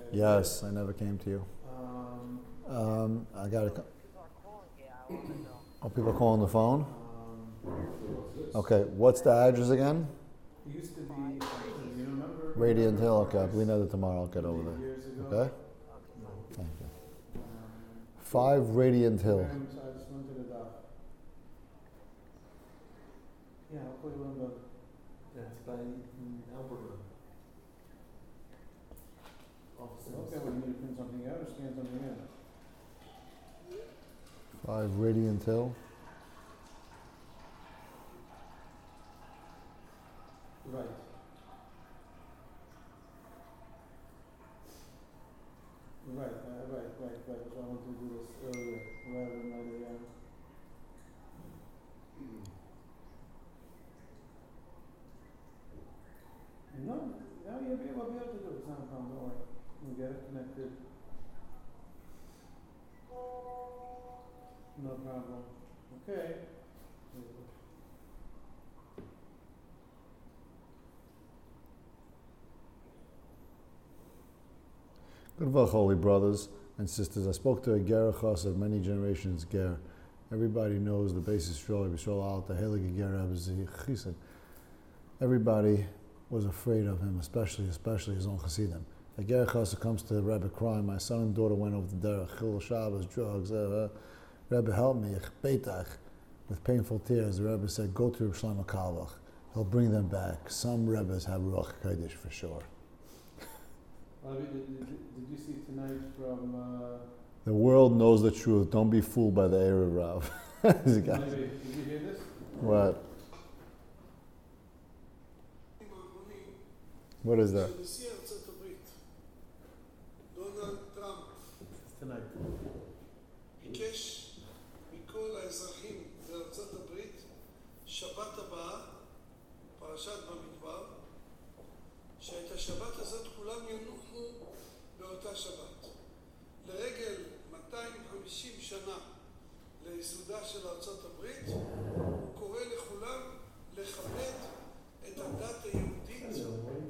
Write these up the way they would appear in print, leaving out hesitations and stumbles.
Yes, I never came to you. I got to. Oh, people are calling the phone? Okay, what's the address again? It used to be, you remember? Radiant Hill. Okay, I'll be there tomorrow. I'll get over there. Years ago. Okay? Thank you. 5 Radiant Hill. I just went to the dock. Yeah, I'll put you on the. That's by Alberta. Offices. Okay, well, you need to print something out or scan something in? 5 Radiant Hill. Right. Right. That's why I wanted to do this earlier, rather than later. No, you'll be able to do it. It's not a problem. Don't worry. We'll get it connected. No problem. Okay. Good luck, holy brothers and sisters. I spoke to a Ger Chassid, many generations Ger. Everybody knows the basis Yisrael, Yisrael Al, the Heilige Ger Rebbe Chassid. Everybody was afraid of him, especially his own Chassidim. A Ger Chassid comes to the Rebbe crying, my son and daughter went over the derech, Chil Shabbos, drugs, Rebbe, help me, ich betach. With painful tears, the Rebbe said, go to Reb Shlomo Carlebach. He'll bring them back. Some Rebbes have Ruach Kodesh for sure. Did you see tonight from... The world knows the truth. Don't be fooled by the Erev Rav. Did you hear this? What? What is that? Tonight. ביקש מכל האזרחים בארצות הברית שבת הבאה, פרשת במדבר, שאת השבת הזאת כולם ינוחו באותה שבת. לרגל 250 שנה לייסודה של ארצות הברית, הוא קורא לכולם לכבד את הדת היהודית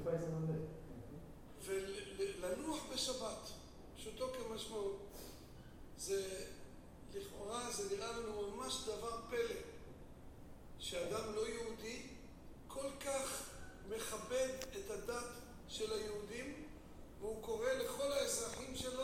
ולנוח בשבת, פשוטו כמשמעו. זה לכאורה זה נראה לנו ממש דבר פלא שאדם לא יהודי כל כך מכבד את הדת של היהודים, והוא קורא לכל האזרחים שלו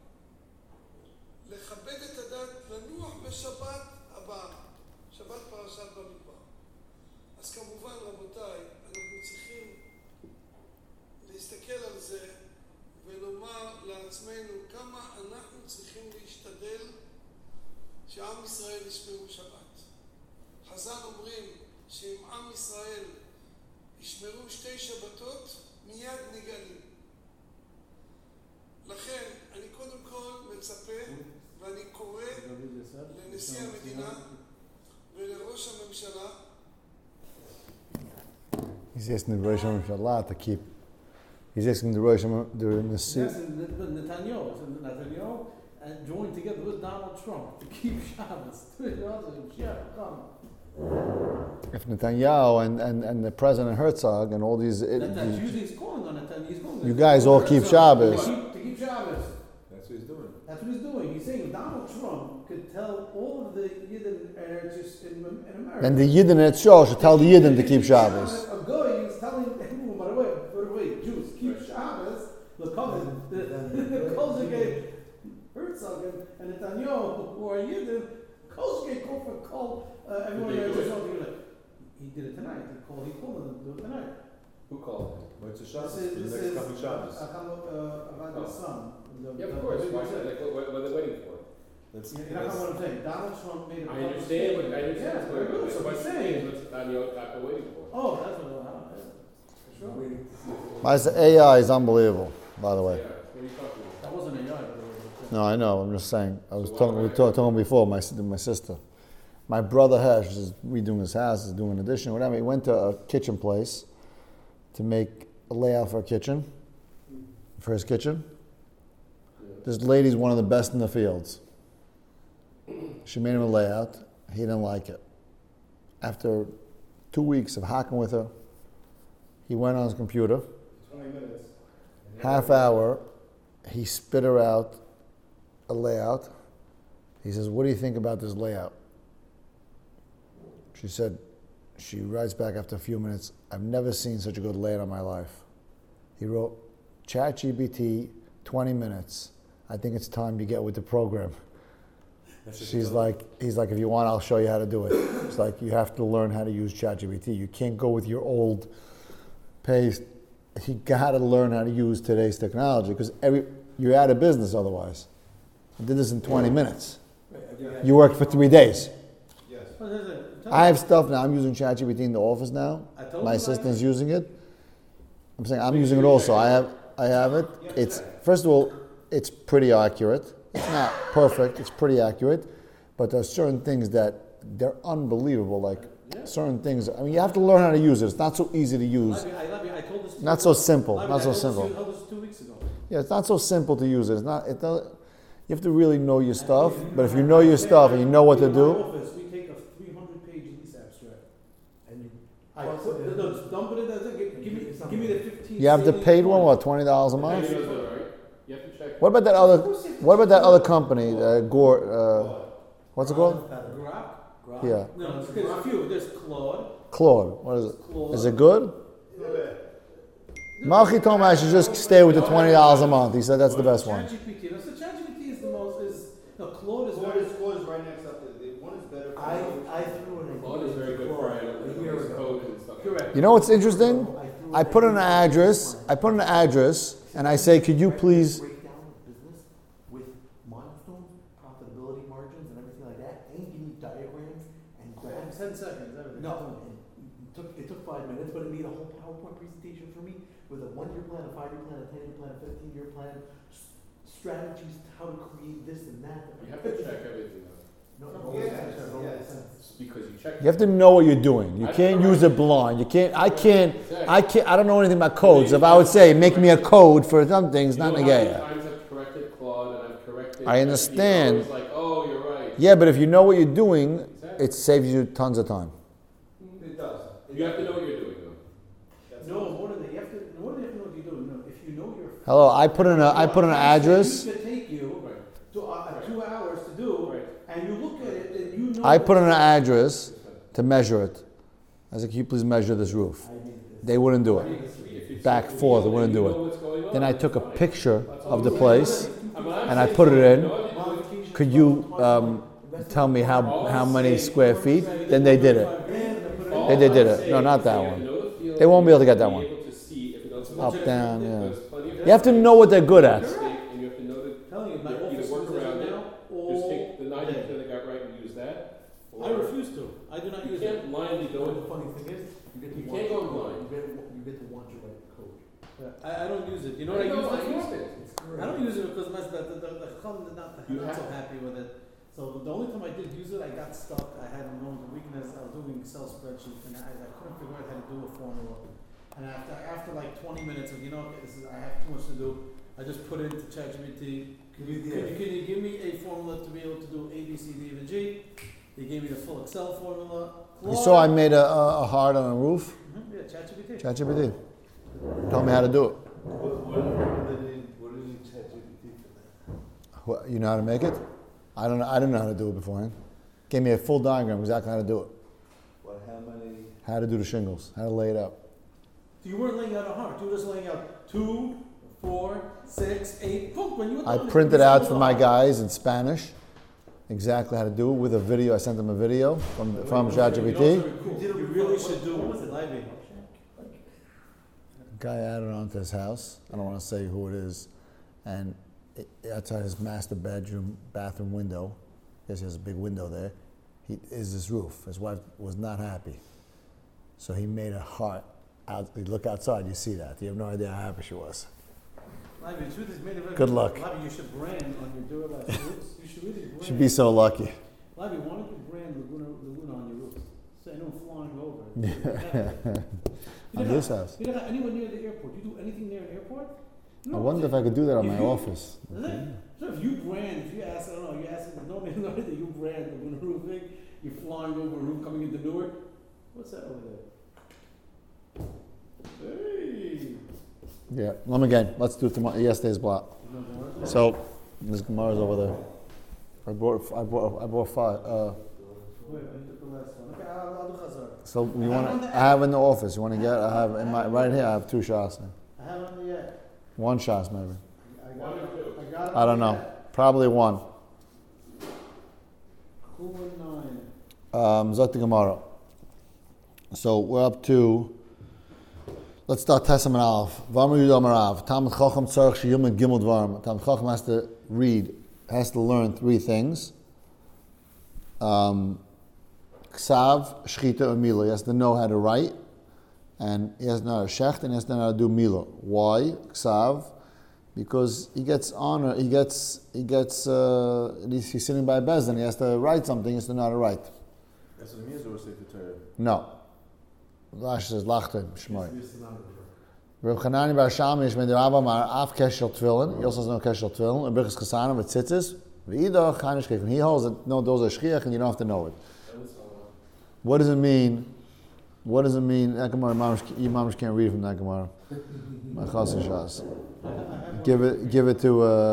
לכבד את הדת, לנוח בשבת הבאה, שבת פרשת במדבר. אז כמובן רבותיי, אנחנו צריכים להסתכל על זה ולומר לעצמנו כמה אנחנו צריכים להשתדל שעם ישראל ישמרו שבת. חז"ל אומרים שאם עם ישראל ישמרו 2 שבתות, מיד נגאלים. לכן אני קודם כל מצפה ואני קורא לנשיא המדינה ולראש הממשלה. He's asking the Rosh Hashanah to keep. He's asking the Rosh Hashanah, Yes, Netanyahu joined together with Donald Trump to keep Shabbos. if Netanyahu and the President Herzog and all these, He's calling on Netanyahu. you guys all keep Shabbos. To keep Shabbos. That's what he's doing. That's what he's doing. He's saying Donald Trump could tell all of the Yidden just in America. And the Yidden at Shul should tell the Yidden to keep Shabbos. A guy is telling everyone, by the way, Jews, keep Shabbos. The Kozhik Herzog and Netanyahu, who are Yidden, Kozhik called everyone there just something like, he did it tonight. He called them to do it tonight. Who called him? What's the Shabbos? This The is next coming Shabbos. Avadi's son. Yeah, of course. Why not? Like, what are they waiting for? That's, You know what I'm saying? Donald Trump made a I understand, but I understand. Yeah, what's very going on. good. So But he's the saying. thing is, what's Netanyahu waiting for? Oh, that's what My AI is unbelievable, by the way. Yeah, what are you talking about? that wasn't a yard. No, I know. I'm just saying. I was talking. We were talking before. My sister, my brother Hesh is redoing his house, is doing an addition, whatever. He went to a kitchen place to make a layout for a kitchen, for his kitchen. This lady's one of the best in the fields. She made him a layout. He didn't like it. After 2 weeks of hacking with her, he went on his computer. 20 minutes. Half hour, he spit her out a layout. He says, what do you think about this layout? She said, she writes back after a few minutes, I've never seen such a good layout in my life. He wrote, ChatGPT, 20 minutes. I think it's time you get with the program. He's like, if you want, I'll show you how to do it. It's like, you have to learn how to use ChatGPT. You can't go with your old pace. You got to learn how to use today's technology because you're out of business otherwise. I did this in 20 minutes. You worked for 3 days. Yes. I have stuff now. I'm using ChatGPT in the office now. My assistant's using it. I'm saying I'm using it also. I have it. It's first of all, it's pretty accurate. It's not perfect. It's pretty accurate, but there are certain things that they're unbelievable. Like certain things. I mean, you have to learn how to use it. It's not so easy to use. I told this Not so simple. Not so I simple. told this 2 weeks ago. Yeah, it's not so simple to use it. It's not. It doesn't. You have to really know your stuff. But if you know your stuff and you know what to In my do, office, we take a 300-page lease abstract. And you, just dump it in there. Give me the 15. you have the salient paid one. points. What, $20 a month? You have to check. What about that other? What about that other company? Gore. What's it called? Grok? Yeah, No, there's a few. There's Claude. Claude. What is it? Claude. Is it good? Malchi told me I should just stay with the $20 a month. He said that's the best one. ChatGPT. No, so ChatGPT is the most. Claude is Claude is right next up. The one is better. I threw in a Claude is very good for a year ago. code and stuff. correct. You know what's interesting? I put in an address. And I say, could you please? Break down the business with milestones, profitability margins, and everything like that, and give me diagrams and graphs. 10 seconds. Everything. No, it took 5 minutes, but it made a whole PowerPoint presentation for me with a 1-year plan, a 5-year plan, a 10-year plan, a 15-year plan, strategies how to create this and that. You have to check everything out. Yes. Because you check. You have to know what you're doing. You can't use it blind. I don't know anything about codes. If I would say, make me a code for something, it's not You know how many negaya. times I've corrected Claude and I've corrected. I understand. It's like, oh, you're right. Yeah, but if you know what you're doing, it saves you tons of time. It does. You have to know what you're doing, though. No, more than that. You have to know what you're doing. No, if you know your. Hello, I put in an address. It could take you to 2 hours to do, Right. and you look at it and you know. I put in an address to measure it. I said, can you please measure this roof? They wouldn't do it. Back, forth, they wouldn't do it. Then I took a picture of the place and I put it in. Could you tell me how many square feet? Then they did it. They did it. No, not that one. They won't be able to get that one. Up, down, yeah. You have to know what they're good at. And you have to know that Telling you, my either office work is around it, now just take the all 90% day. they got right and use that. I refuse to. I do not You use it. can't blindly go The in. funny thing is, you get to You watch can't go the code. blind. You get to watch it write the code. I don't use it. You know what I use it for? it. I don't use it because the Chum did not You not have- so happy with it. So the only time I did use it, I got stuck. I had a known weakness. I was doing Excel spreadsheets and I couldn't figure out how to do a formula. And after like 20 minutes of okay, I have too much to do, I just put it into ChatGPT. Can you give me a formula to be able to do A, B, C, D, and G? They gave me the full Excel formula. You saw I made a heart on a roof? Yeah, ChatGPT. ChatGPT. Tell me how to do it. What did you ChatGPT for that? What, you know how to make it? I don't know. I didn't know how to do it beforehand. Gave me a full diagram exactly how to do it. How many? How to do the shingles. How to lay it out. So you weren't laying out a heart. You were just laying out 2, 4, 6, 8. Boom, when you were I done, printed it out was for a my heart. guys in Spanish exactly how to do it with a video. I sent them a video from ChatGPT. You really should do it. Lively. Guy added onto his house. I don't want to say who it is. And outside his master bathroom window, I guess he has a big window there, is this roof. His wife was not happy. So he made a heart. You look outside, you see that. You have no idea how happy she was. Lively, the truth is made of Good luck. Lively, you should brand on your Duralast roofs. You should really brand. She'd be so lucky. Lively, why don't you brand Laguna on your roofs? So anyone flying over. On this house. You don't have anywhere near the airport. You do anything near an airport? I wonder if I could do that on my office. So if you ask, I don't know, you ask nobody that you brand Laguna Roofing, you're flying over a roof coming into Newark. What's that over there? Hey! Yeah. Again, let's do tomorrow. Yesterday's block. You know, So, this Gemara's over there. I bought 5. Wait, I took the last one. Okay, I'll do Chazar. So you I have want? on the- I have in the office. You want to get? I have in my right here. I have 2 shots. I haven't on the yet. 1 shot maybe. I got it. I got it. I don't know. Probably 1. Who and 9? Zok the Gemara. So we're up to. Let's start Tesam and Aleph. V'amar Yudam Arav. Talmid Chacham tzarich sheyum and gimel dvarim. Talmid Chacham has to read, has to learn 3 things. Ksav, Shchita, and Mila. He has to know how to write, and he has to know how to shecht, and he has to know how to do Mila. Why? Ksav, because he gets honor. He's sitting by Bezdin. He has to write something. He has to know how to write. That's what it means, or Sefer Torah? No. Rashi says Lachtem Shmoi. It's not over. Reb Chanani Bar Shami is made Rabba Mar Af Keshel Tefillin. He also has no Keshel Tefillin. And Birchas Chasanim with Tzitzis. V'idach Chanish Kef. He holds that no, those are Shchiach, and you don't have to know it. What does it mean? What does it mean? That Gemara, you mamish can't read from that Gemara. My Chassid Shas. Give it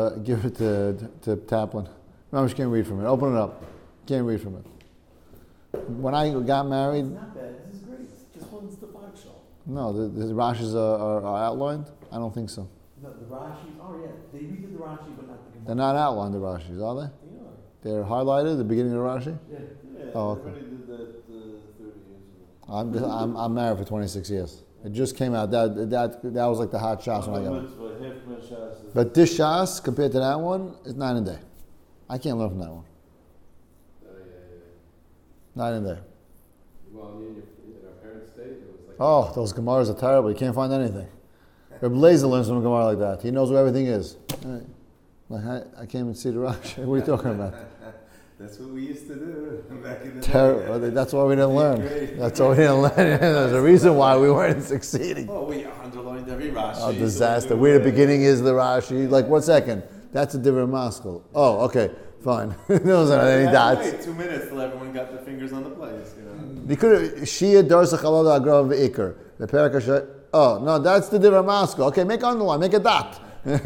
to Taplin. Mamish can't read from it. Open it up. Can't read from it. When I got married, It's not bad. This is great. This one's the 5 shell. no, the Rashis are outlined. I don't think so. No, the Rashi. Oh yeah, they redid the Rashi, but not the Gemara. They're not outlined, the Rashis, are they? They're highlighted at the beginning of the Rashi? Yeah. Yeah, Oh, okay. everybody did that 30 years ago. I'm married for 26 years. It just came out. That was like the hot shots when I got it. But half my shots is- But this shas, compared to that one, is 9 a day. I can't learn from that one. Yeah. 9 a day. Well, in our parents' day, it was like. Oh, those Gemaras are terrible. You can't find anything. Reb Lezer learns from a Gemara like that. He knows where everything is. Like, I came and see the Rashi. What are you talking about? That's what we used to do back in the Terrible. day. That's why we didn't learn. That's why we didn't learn. There's a reason why we weren't succeeding. Oh, we underlined every Rashi. Oh, so disaster. we Where the knew, beginning is the Rashi. Like, 1 second. That's a different maskell. Oh, okay. Fine. Those aren't any We had to dots. wait 2 minutes till everyone got their fingers on the place. You know. You could have Shia Darsa Chalada Agrav Ve'ikr. The Parakasha. Oh, no, that's the different maskell. Okay, make underline, make a dot.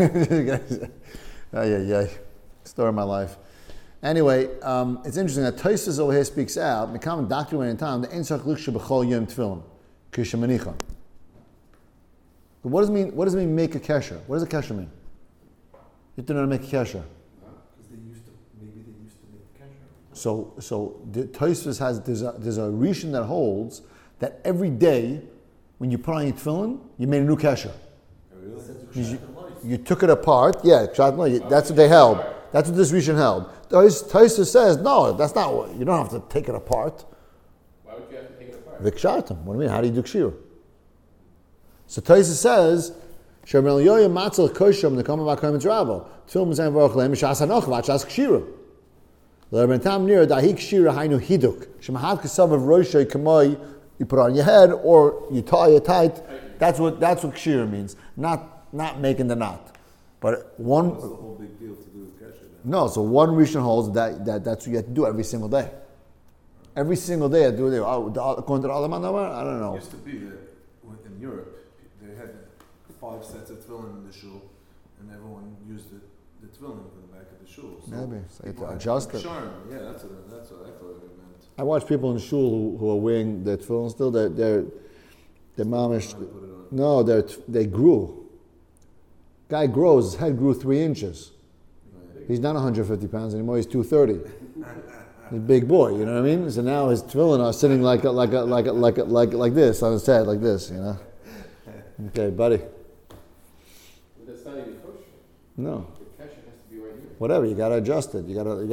Ay. Story of my life. Anyway, it's interesting that Tosfos over here speaks out, the common doctrine in time, the Ein Tzarich Lichsha B'chol Yom Tefillin, Kishemanicha. But what does it mean? What does it mean? Make a kesher. What does a kesher mean? You have to know how to make a kesher. Because they used to make the kasher. So the Tosfos has there's a Rishon that holds that every day when you put on your tefillin, you made a new kesher. You took it apart. Yeah, that's what they held. That's what this Rishon held. Tosfos says no, that's not what. You don't have to take it apart. Why would you have to take it apart? Vikshartim. What do you mean? How do you do kshir? So Tosfos says, "Shemel yoyim matzal kosham the kama v'akoyim tzravo tefillin mizayim v'ochlem mishas hanoch v'achas kshira." L'rebentam nira dahi kshira hainu hiduk shemahad kasav of roshay kamoi you put on your head or you tie it tight. That's what kshira means. Not making the knot. But one. What's the whole big deal to do with kasher then? No, so one Rishon holds that's what you have to do every single day. Every single day, I do it. According to the Alaman Amar, I don't It know. used to be that in Europe, they had 5 sets of tefillin in the shul, and everyone used the tefillin in the back of the shul. So Maybe. So you have people to had adjust it. charm. Yeah, that's what I thought it meant. I watch people in shul who are wearing their tefillin still. They're mamish. Trying to put it on. No, they grew. Guy grows. His head grew 3 inches. Right. He's not 150 pounds anymore. He's 230. He's a big boy. You know what I mean? So now his tefillin are sitting like this on his head, like this. You know. Okay, buddy. But that's not even kosher. No. The kasher has to be right here. Whatever. You gotta adjust it. You gotta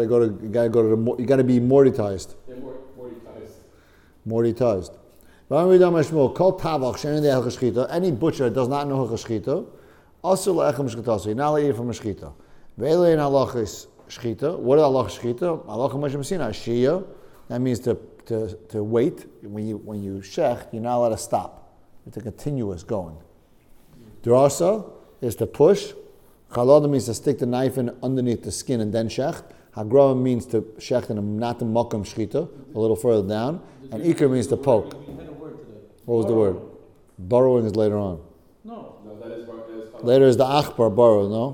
be mortized. They're more ties. Mortized. Any butcher that does not know Hilchos Shchita, you're not allowed to eat from a Shchita. Ve'elein halachos Shchita. What is halachos Shchita? Halacha Moshe Messina, Shia. That means to wait. When you shecht, you're not allowed to stop. It's a continuous going. Drasa is to push. Chalada means to stick the knife in underneath the skin and then shecht. Hagra means to shecht in not the makam Shchita, a little further down. And Iker means to poke. We had a word today. What was the word? Burrowing is later on. No. No, that is Later is the achbar burrow, no?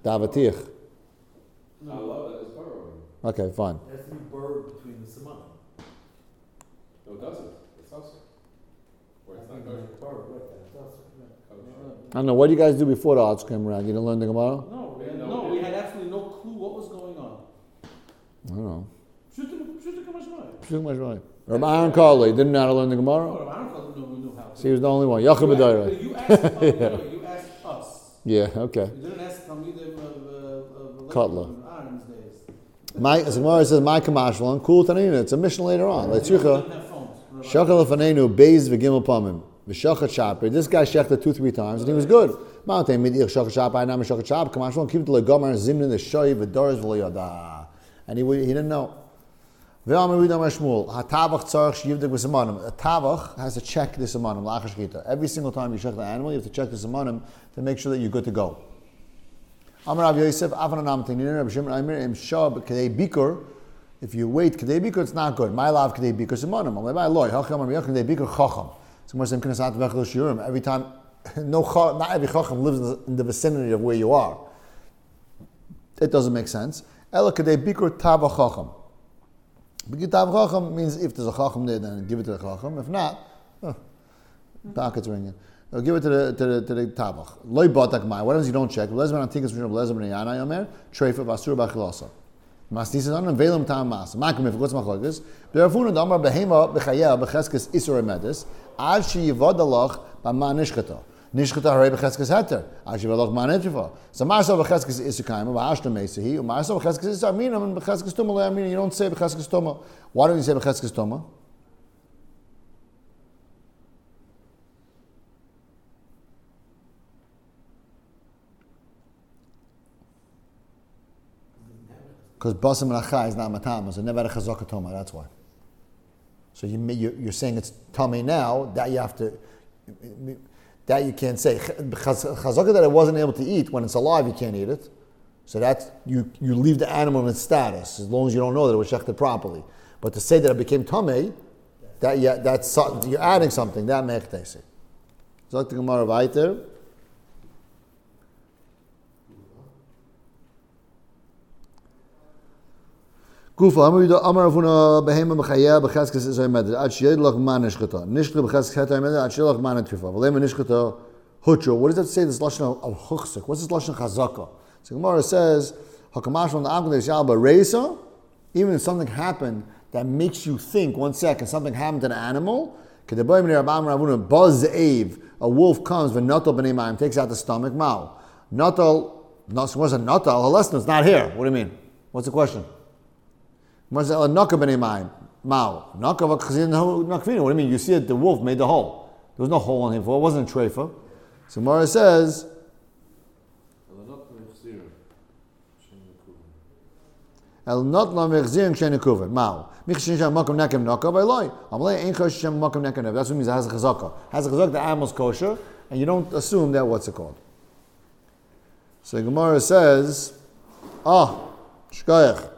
Davatich. I love it. It's burrowing. Okay, fine. It has to be burrowed between the simanim. No, it doesn't. It's also. Or it's not kosher. Burrowed, right, that's also. Kosher. I don't know. What did you guys do before the odds came around? You didn't learn the Gemara? No, we had absolutely no clue what was going on. I don't know. Shooting Kamashmai. Too much right. Rabbi Aaron Carley didn't know how to learn the Gemara? Oh, I don't know we knew how to. So he was the only one. Yachid B'dayra. You asked us. Yeah, okay. You didn't ask Talmidim of Cutler. Aaron's days. My Gemara says, "My kamashlan kul tanina." It's a mission later on. They Letzricha didn't have phones. shachal lefanenu beis v'gimel pamim v'shachat shaper. This guy shechted 2-3 times and he was good. Mountain midich shachat shaper. I nam shachat shaper. Kamashlan keep the legomer zimnin the shoy v'doris v'loyada. And he didn't know. Ve'amar Ridam Shmuel hatavach tzarich sheyivdik v'simanim. A tavach has to check the simanim la'achar shechita. Every single time you check the animal, you have to check the simanim to make sure that you're good to go. Amar Rav Yosef, Avon Anam Tininer, Rav Shimon Aimer, Im Shab Kedei Bikur. If you wait Kedei Bikur, it's not good. My love Kedei Bikur simanim. Amar Rav Loy, Hacham Amar Yach Kedei Bikur Chacham. So much same Knesset Vechel Shiurim. Every time, not every Chacham lives in the vicinity of where you are. It doesn't make sense. Ela Kedei Bikur Tava Chacham. Bikur Tava Chacham means if there's a Chacham there, then give it to the Chacham. If not, pocket's ringing. They'll give it to the tabach. Loi batak mai. What happens if you don't check? Lezman antikas from Lezman yana yomer treifa basur b'chilasa. Masnisas anan velam tam mas. Makom if what's machlokes? Berafuna damar behema b'chaya b'cheskes isur emedis ad she yivadalach b'ma nishchata. Nishchata harei b'cheskes heter ad she yivadalach ma netrifa. So marsa b'cheskes isur kaima b'ashta mesehi umarsa b'cheskes isur aminam and b'cheskes tuma le'amina. You don't say b'cheskes tuma. Why don't you say b'cheskes tuma? Because basam and is not matama, so never had a chazaka toma. That's why. So you're saying it's tummy now that you have to, that you can't say chazaka that it wasn't able to eat when it's alive. You can't eat it. So that's you leave the animal in its status as long as you don't know that it was shechted properly. But to say that it became tummy, that's you're adding something. That mechtesi. Zok the Gemara weiter. Kufa Amar Avuna Behema B'Chaya B'Cheskes Isay Meded Ad Sheyed Lach Man Nishchata Nishchata B'Cheskes Hetai Meded Ad Sheyed Lach Man Trifa V'Lema Nishchata Hucho. What does that say? This lashon of chuchsik. What's this lashon chazaka? So Gemara says Hakamash from the Amgdei Shalba Reisa. Even if something happened that makes you think 1 second something happened to an animal. Kedaboy Minei Rabam Ravuna Baz Eiv. A wolf comes v'Natal B'nei Mayim takes out the stomach. Mao Natal. What's a Natal? Halesna is not here. What do you mean? What's the question? What do you mean? You see it, the wolf made the hole. There was no hole on him for it wasn't a treifa. So Mara says El not la mechzirin kshen nekuven. Mao. Michshin shem makom nekem nakav eloi. Amalei ein kosh shem makom nekem nev. That's what it means it has a chazaka. Has a chazaka, the animal's kosher, and you don't assume that what's it called. So Gemara says, shkoyach.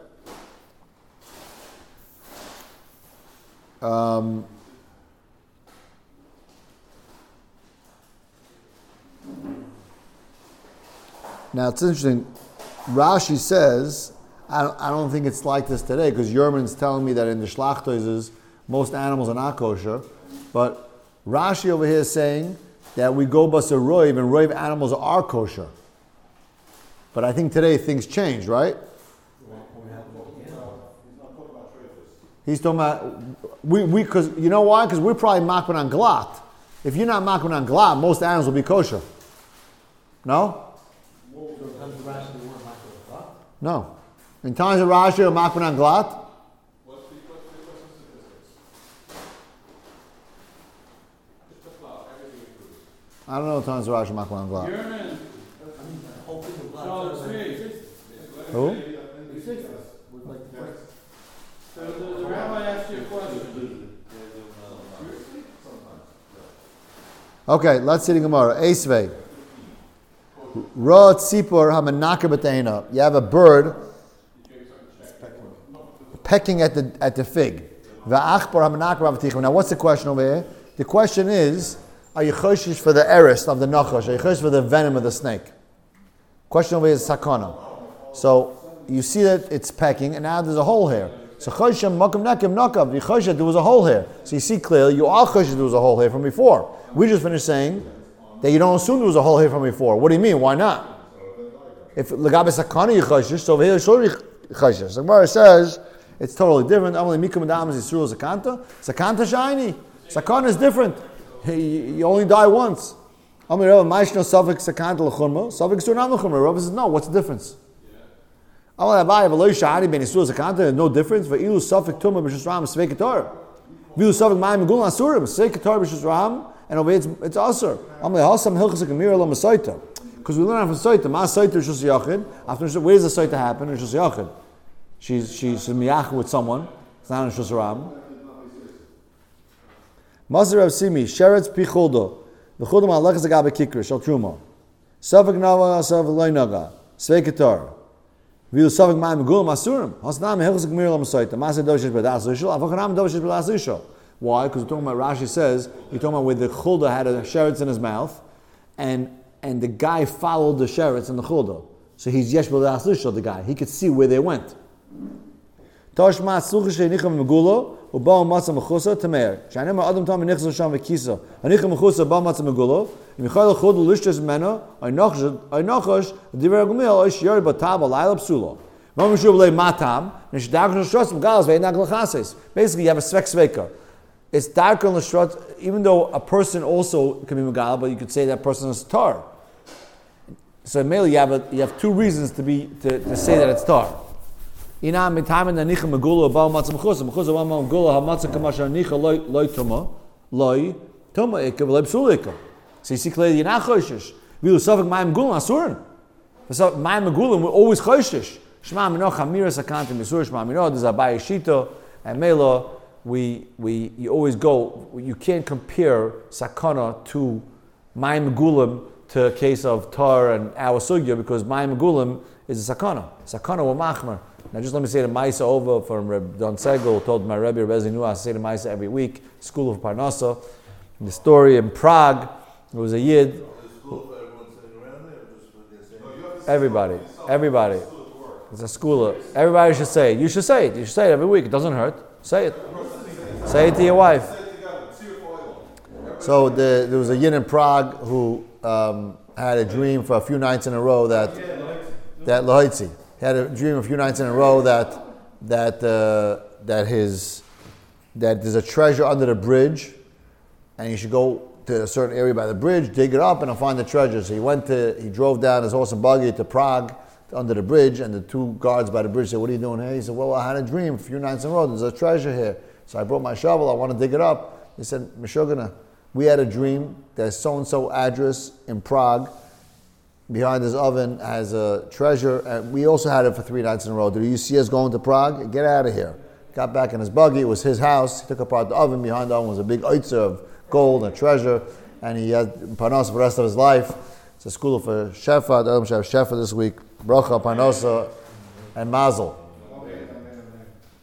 Now it's interesting. Rashi says, I don't think it's like this today because Yerman's telling me that in the Shlachtoizes most animals are not kosher, but Rashi over here is saying that we go basa roiv and roiv animals are kosher. But I think today things change, right? He's talking about because you know why? Because we're probably makban on glat. If you're not makban on glat, most animals will be kosher. No? No. In times of Rashi or makban on glat. I don't know what times of Rashi makban on glat. Who? The rabbi asked you a question. Okay, let's see the Gemara. Esvei. Ra tzipor hamanaka b'teina. You have a bird pecking at the fig. Va'achpor hamanaka b'tichim. Now, what's the question over here? The question is, are you choshish for the erist of the nachash? Are you choshish for the venom of the snake? Question over here is sakana. So you see that it's pecking, and now there's a hole here. So choshem makam nekim nakav. The choshet there was a hole here. So you see clearly you are choshet there was a hole here from before. We just finished saying that you don't assume there was a hole here from before. What do you mean? Why not? If legabe sakana you choshet, so over here shori choshet. So Gemara says it's totally different. Amalei mikum adam is yisur zakanta. Zakanta shiny. Sakana is different. You only die once. Amalei Rabbi Maishno Safik sakanta l'chumra. Safik surinam l'chumra. Rabbi says no. What's the difference? There's no difference. For ilu safik tumah b'shus ram svei ketar. Vilu safik ma'im megul asurim svei ketar b'shus ram, and over it's asur. Amalei hasam hilchas gemira lo masaita. Because we learn from saita. Ma saita is just yachid. After where does the saita happen? It's just yachid. She's miyach with someone. It's not in shus ram. Maser Rav Simi sheretz pichuldo. V'chuldo ma'alechas agabe kikr shal truma. Safik nava safik loy naga svei ketar. Vilu safik ma'im megul asurim. Hasnam hilchas gemira lo masaita. Maser doshes b'das lishol. Avochanam doshes b'das lishol. Why? Because we're talking about, Rashi says, you're talking about where the chulda had a sheretz in his mouth, and the guy followed the sheretz in the chulda. So he's yesh b'das lishol, the guy. He could see where they went. Toshma sucha she'nicham megulo, u'ba'u matzah mechusa tameir. She'anem ha'adam tam nichsa sham v'kisa. Ha'nicham mechusa ba'u matzah megulo. Imichal chulda lishtes mena, oinachosh, divrei agumil, oish yori batab alayla psulo. Basically, you have a svek sveka. It's darker on the shrut, even though a person also can be megal, but you could say that person is tar. So mainly you have two reasons to say that it's tar. So you see clearly you're not choishish. We're always choishish. Shema mino chamira sakanta misur shema mino. There's Abaye Shito and Melo. You always go. You can't compare sakana to Mayim Megulim to a case of tar and our sugya because Mayim Megulim is a sakana. Sakana or machmer. Now just let me say the Maisa over from Reb Don Segel told my Rebbe Reb Ezra I say the Maisa every week. School of Parnasa. The story in Prague. There was a yid. Everybody. It's a school. Everybody should say it. You should say it. You should say it every week. It doesn't hurt. Say it. Say it to your wife. So there was a yid in Prague who had a dream for a few nights in a row that Loitzi had a dream a few nights in a row that there's a treasure under the bridge, and you should go to a certain area by the bridge, dig it up, and find the treasure. So he drove down his horse and buggy to Prague under the bridge, and the two guards by the bridge said, "What are you doing here?" He said, "Well, I had a dream a few nights in a row. There's a treasure here. So I brought my shovel. I want to dig it up." He said, "Meshugana, we had a dream. There's so-and-so address in Prague. Behind his oven has a treasure. And we also had it for 3 nights in a row. Do you see us going to Prague? Get out of here." Got back in his buggy. It was his house. He took apart the oven. Behind the oven was a big oitzer of gold and treasure. And he had panos for the rest of his life. It's a school for Shefa. The Shefa this week. Bracha, Parnosa, and Mazel.